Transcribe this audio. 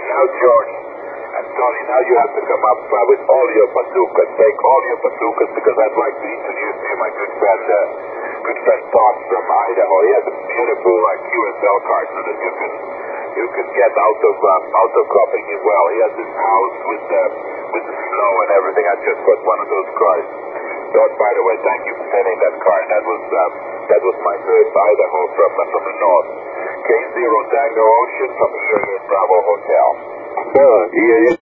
And now, George and Tony, now you have to come up with all your bazookas. Take all your bazookas because I'd like to introduce you my good friend Todd from Idaho. He has a beautiful QSL card so that you can get autocropping as well. He has this house with the snow and everything. I just got one of those cars. Todd, by the way, thank you for sending that card. That was my first Idaho from the north. K0 Tango Ocean from Sugar Bravo Hotel. Yeah.